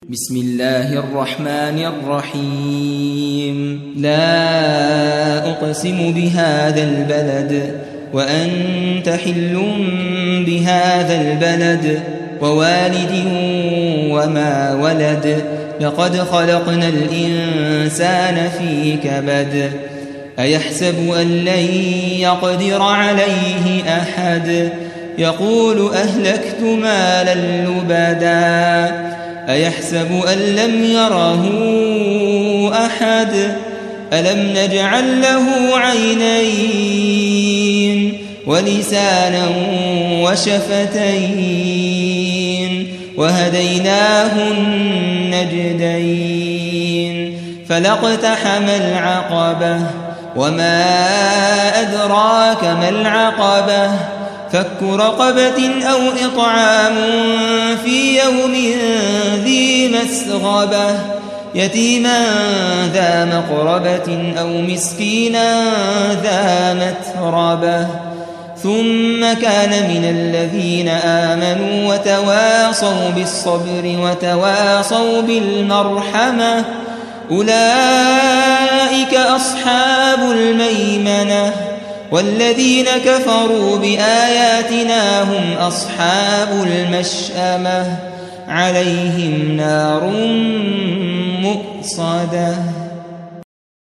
بسم الله الرحمن الرحيم لا أقسم بهذا البلد وأنت حل بهذا البلد ووالد وما ولد لقد خلقنا الإنسان في كبد أيحسب أن لن يقدر عليه أحد يقول أهلكت مالا لبدا أيحسب أن لم يره أحد ألم نجعل له عينين ولسانا وشفتين وهديناه النجدين فلاقتحم العقبة وما أدراك ما العقبة فك رقبة أو إطعام في يوم ذي مسغبة يتيما ذا مقربة أو مسكينا ذا متربة ثم كان من الذين آمنوا وتواصوا بالصبر وتواصوا بالمرحمة أولئك أصحاب الميمنة والذين كفروا بآياتنا هم أصحاب المشأمة عليهم نار مؤصدة.